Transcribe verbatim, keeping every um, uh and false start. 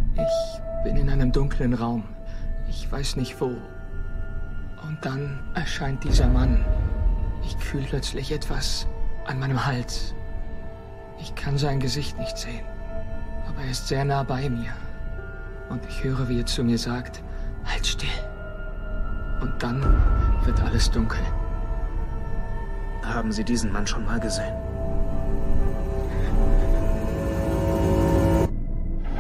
Ich bin in einem dunklen Raum. Ich weiß nicht wo. Und dann erscheint dieser Mann. Ich fühle plötzlich etwas an meinem Hals. Ich kann sein Gesicht nicht sehen. Aber er ist sehr nah bei mir. Und ich höre, wie er zu mir sagt, halt still. Und dann wird alles dunkel. Haben Sie diesen Mann schon mal gesehen?